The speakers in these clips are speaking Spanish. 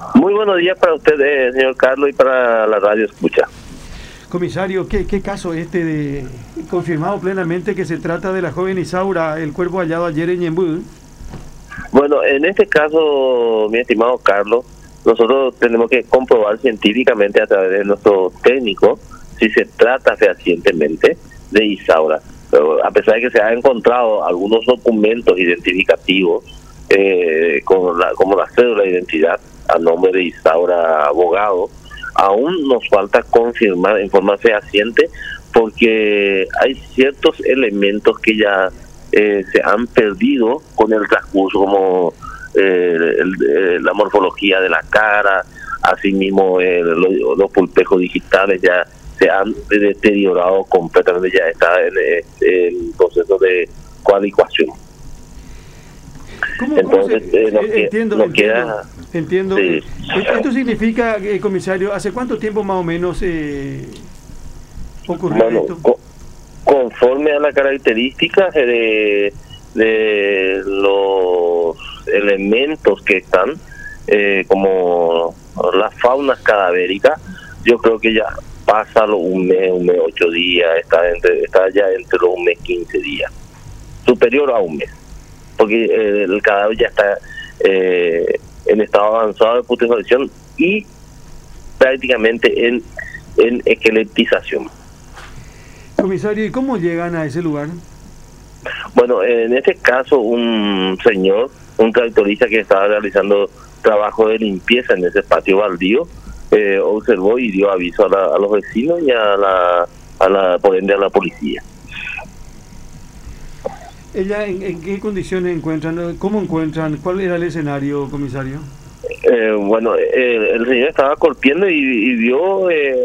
Muy buenos días para usted, señor Carlos, y para la radio escucha. Comisario, ¿qué caso de confirmado plenamente que se trata de la joven Isaura, el cuerpo hallado ayer en Ñemby? Bueno, en este caso, mi estimado Carlos, nosotros tenemos que comprobar científicamente a través de nuestro técnico si se trata fehacientemente de Isaura. Pero a pesar de que se han encontrado algunos documentos identificativos como la cédula de identidad a nombre de Isaura Abogado, aún nos falta confirmar en forma fehaciente porque hay ciertos elementos que ya se han perdido con el transcurso, como la morfología de la cara, asimismo los pulpejos digitales ya se han deteriorado completamente, ya está en el proceso de coadyuvación. Entonces, entiendo. Sí. Esto significa, comisario, ¿hace cuánto tiempo más o menos ocurrió esto? Conforme a las características de los elementos que están, como las faunas cadavéricas, yo creo que ya pasa un mes, 8 días, está ya entre los un mes, 15 días, superior a un mes, porque el cadáver ya está en estado avanzado de putrefacción y prácticamente en esqueletización. Comisario, ¿y cómo llegan a ese lugar? Bueno, en este caso un señor, un tractorista que estaba realizando trabajo de limpieza en ese patio baldío, observó y dio aviso a los vecinos y por ende a la policía. ¿Ella en qué condiciones encuentran? ¿Cómo encuentran? ¿Cuál era el escenario, comisario? Bueno, el señor estaba golpeando y vio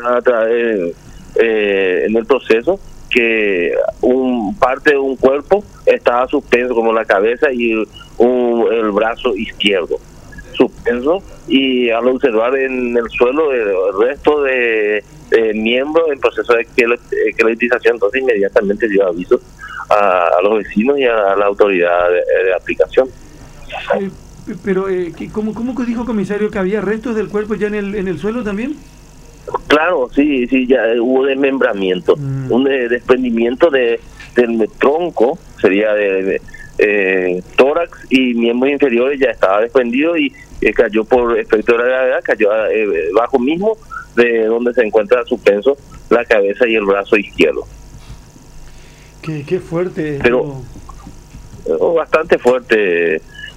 en el proceso que parte de un cuerpo estaba suspenso, como la cabeza y el brazo izquierdo suspenso, y al observar en el suelo el resto de miembros en proceso de esqueletización, entonces inmediatamente dio aviso a los vecinos y a la autoridad de aplicación. Pero, ¿cómo que dijo, comisario, que había restos del cuerpo ya en el suelo también? Claro, sí, ya hubo desmembramiento, un desprendimiento del tronco, sería de tórax y miembros inferiores ya estaba desprendido y cayó por efecto de la gravedad, cayó bajo mismo de donde se encuentra suspenso la cabeza y el brazo izquierdo. Qué fuerte. Pero bastante fuerte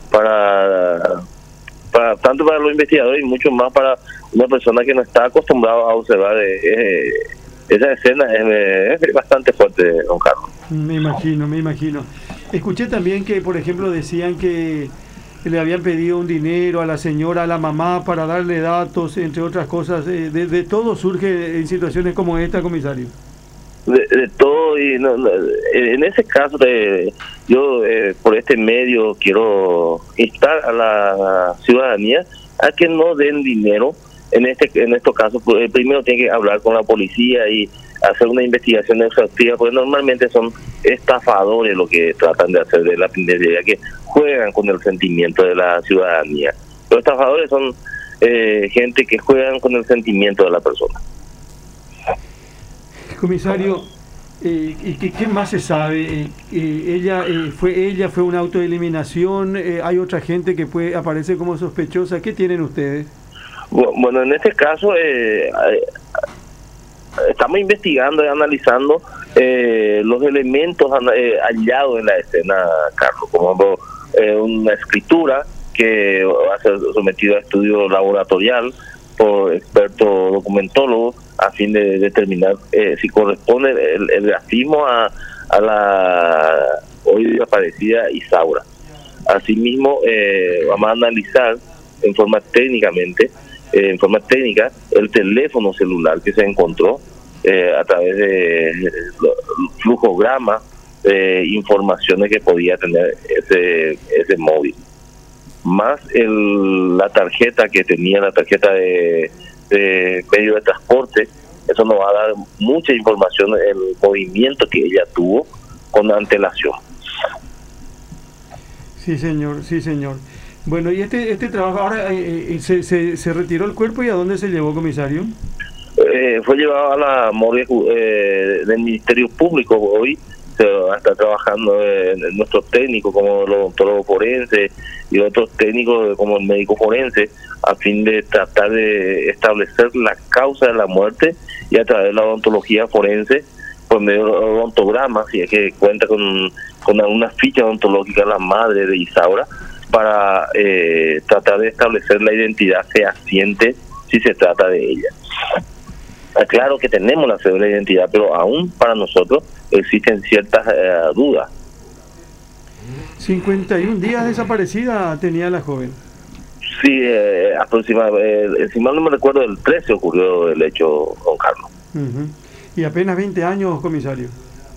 tanto para los investigadores y mucho más para una persona que no está acostumbrada a observar esa escena. Es bastante fuerte, don Carlos. Me imagino. Escuché también que, por ejemplo, decían que le habían pedido un dinero a la señora, a la mamá, para darle datos, entre otras cosas. De todo surge en situaciones como esta, comisario. De todo, y en ese caso yo por este medio quiero instar a la ciudadanía a que no den dinero en estos casos. Primero tiene que hablar con la policía y hacer una investigación exhaustiva, porque normalmente son estafadores lo que tratan de hacer de la penitenciaria, que juegan con el sentimiento de la ciudadanía. Los estafadores son gente que juegan con el sentimiento de la persona. Comisario, ¿qué más se sabe? ¿Fue una autoeliminación? ¿Hay otra gente que aparece como sospechosa? ¿Qué tienen ustedes? Bueno, en este caso estamos investigando y analizando los elementos hallados en la escena, Carlos, como una escritura que va a ser sometida a estudio laboratorial por expertos documentólogos a fin de determinar si corresponde el grafismo a la hoy desaparecida Isaura. Asimismo, vamos a analizar en forma técnica el teléfono celular que se encontró a través de flujogramas de informaciones que podía tener ese móvil, más la tarjeta que tenía, la tarjeta de medio de transporte. Eso nos va a dar mucha información el movimiento que ella tuvo con antelación. Sí, señor. Bueno, y este trabajo, ahora se retiró el cuerpo y ¿a dónde se llevó, comisario? Fue llevado a la morgue del Ministerio Público. Hoy se va a estar trabajando nuestros técnicos como los odontólogos forenses y otros técnicos como el médico forense, a fin de tratar de establecer la causa de la muerte y a través de la odontología forense, por medio de odontogramas, si es que cuenta con alguna ficha odontológica la madre de Isaura, para tratar de establecer la identidad fehaciente si se trata de ella. Claro que tenemos la cédula de identidad, pero aún para nosotros existen ciertas dudas. 51 días desaparecida tenía la joven. Sí, aproximadamente, si mal no me recuerdo, el 13 ocurrió el hecho, don Carlos. Y apenas 20 años, comisario.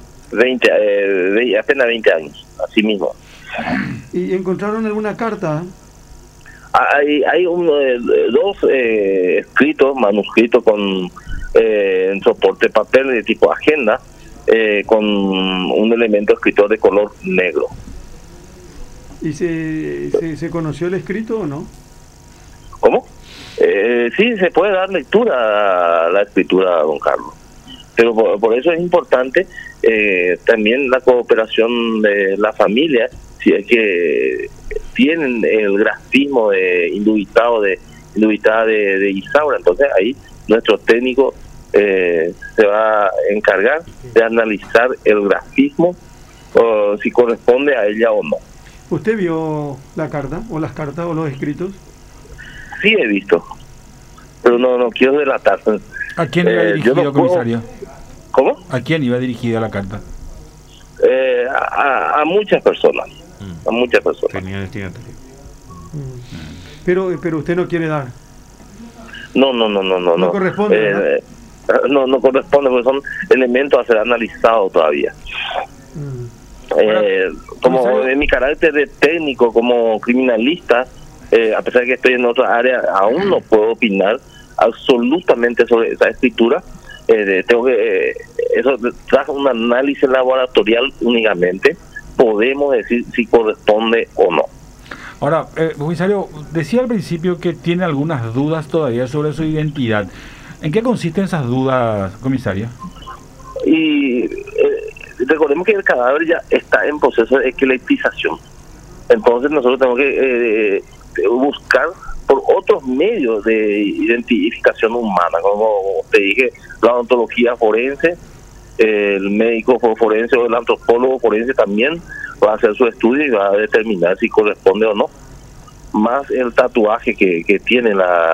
Apenas 20 años, así mismo. ¿Y encontraron alguna carta? Hay dos escritos, manuscritos con en soporte papel de tipo agenda, con un elemento escritor de color negro. ¿Y se conoció el escrito o no? ¿Cómo? Sí, se puede dar lectura a la escritura, don Carlos. Pero por eso es importante también la cooperación de la familia, si es que tienen el grafismo indubitada de Isaura. Entonces ahí nuestro técnico se va a encargar de analizar el grafismo, si corresponde a ella o no. ¿Usted vio la carta o las cartas o los escritos? Sí, he visto, pero no quiero delatar. ¿A quién iba dirigido, comisario? ¿Cómo? ¿A quién iba dirigida la carta? A muchas personas. A muchas personas. Tenía destinatario. Pero usted no quiere dar. No. No corresponde. No corresponde, porque son elementos a ser analizados todavía. Como en mi carácter de técnico, como criminalista, a pesar de que estoy en otra área, aún no puedo opinar absolutamente sobre esa escritura. Tengo que eso tras un análisis laboratorial únicamente podemos decir si corresponde o no. Ahora, comisario, decía al principio que tiene algunas dudas todavía sobre su identidad. ¿En qué consisten esas dudas, comisario? Y recordemos que el cadáver ya está en proceso de esqueletización. Entonces nosotros tenemos que buscar por otros medios de identificación humana, como te dije, la odontología forense, el médico forense o el antropólogo forense también va a hacer su estudio y va a determinar si corresponde o no, más el tatuaje que tiene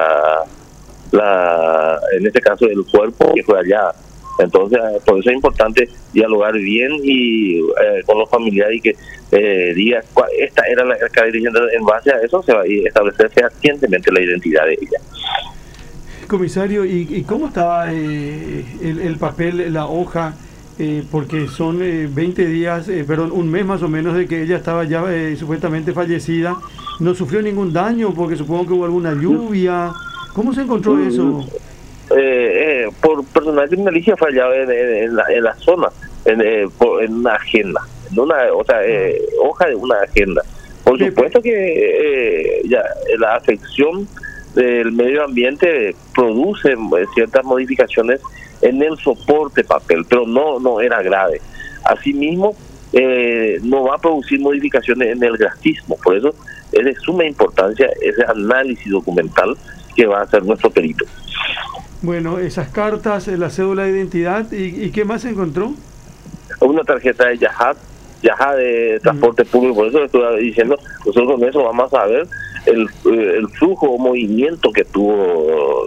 en este caso el cuerpo que fue allá. Entonces por eso es importante dialogar bien y con los familiares y que diga esta era la característica. En base a eso se va a establecer fehacientemente la identidad de ella. Comisario, ¿y cómo estaba el papel, la hoja? Porque son 20 días, perdón, un mes más o menos de que ella estaba ya supuestamente fallecida. ¿No sufrió ningún daño? Porque supongo que hubo alguna lluvia. ¿Cómo se encontró eso? Por personal de milicia fallaba en la zona, en una agenda, hoja de una agenda. Por supuesto que ya la afección del medio ambiente produce ciertas modificaciones en el soporte papel, pero no era grave. Asimismo, no va a producir modificaciones en el grafismo. Por eso es de suma importancia ese análisis documental que va a hacer nuestro perito. Bueno, esas cartas, la cédula de identidad, ¿y qué más se encontró? Una tarjeta de Yajá de transporte público. Por eso estoy diciendo, nosotros con eso vamos a ver el flujo o movimiento que tuvo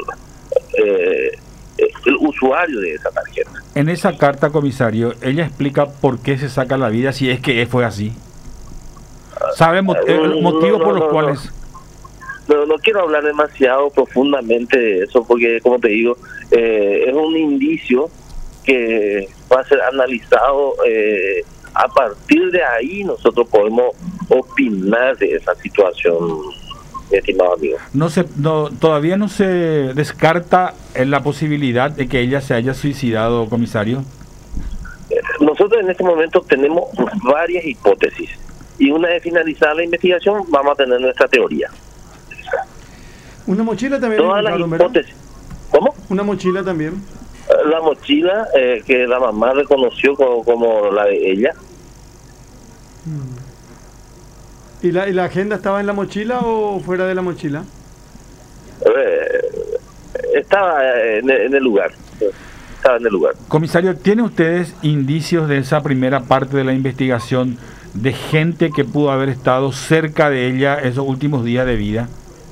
el usuario de esa tarjeta. En esa carta, comisario, ella explica por qué se saca la vida, si es que fue así. ¿Sabe el motivo por los cuales? No quiero hablar demasiado profundamente de eso, porque como te digo, es un indicio que va a ser analizado. A partir de ahí nosotros podemos opinar de esa situación, mi estimado amigo. Todavía no se descarta la posibilidad de que ella se haya suicidado, comisario. Nosotros en este momento tenemos varias hipótesis. y una vez finalizada la investigación vamos a tener nuestra teoría. Una mochila también. Todas las ¿verdad? hipótesis. ¿Cómo? Una mochila también. La mochila que la mamá reconoció como la de ella. ¿Y la agenda estaba en la mochila o fuera de la mochila? Estaba en el lugar. Estaba en el lugar. Comisario, ¿tienen ustedes indicios de esa primera parte de la investigación de gente que pudo haber estado cerca de ella esos últimos días de vida?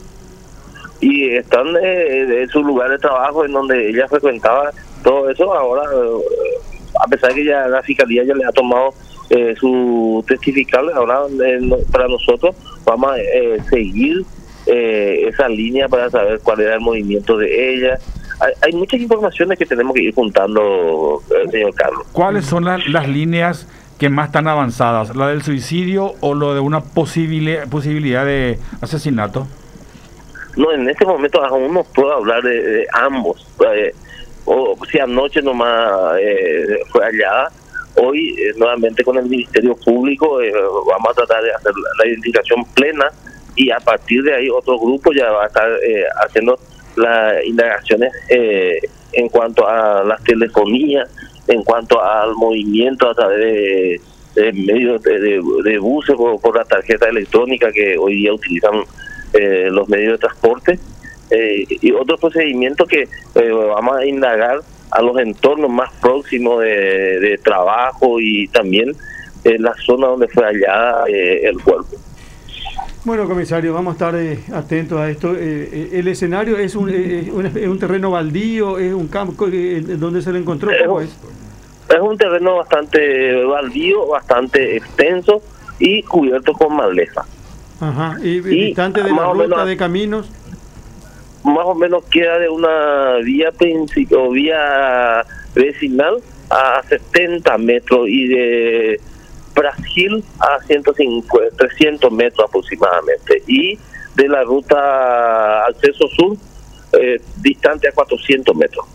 Y están en su lugar de trabajo en donde ella frecuentaba todo eso. Ahora, a pesar de que ya la fiscalía ya le ha tomado su testificable, ahora para nosotros vamos a seguir esa línea para saber cuál era el movimiento de ella. Hay muchas informaciones que tenemos que ir juntando, señor Carlos. ¿Cuáles son las líneas que más están avanzadas? ¿La del suicidio o lo de una posibilidad de asesinato? No, en este momento aún no puedo hablar de ambos. O si anoche nomás fue hallada, hoy nuevamente con el Ministerio Público vamos a tratar de hacer la identificación plena, y a partir de ahí otro grupo ya va a estar haciendo las indagaciones en cuanto a las telefonías, en cuanto al movimiento a través de medios de buses por la tarjeta electrónica que hoy día utilizan los medios de transporte, y otros procedimientos que vamos a indagar a los entornos más próximos de trabajo y también en la zona donde fue hallada el cuerpo. Bueno, comisario, vamos a estar atentos a esto. El escenario es un terreno baldío, es un campo donde se le encontró. ¿Cómo es? Es un terreno bastante baldío, bastante extenso y cubierto con maleza. Ajá. ¿Y distante de la ruta de caminos? Más o menos queda de una vía principal, vía vecinal a 70 metros y de Brasil a 300 metros aproximadamente, y de la ruta acceso sur distante a 400 metros.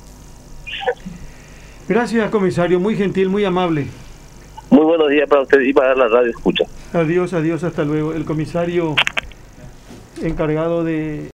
Gracias, comisario, muy gentil, muy amable. Muy buenos días para usted y para la radio escucha. Adiós, hasta luego. El comisario encargado de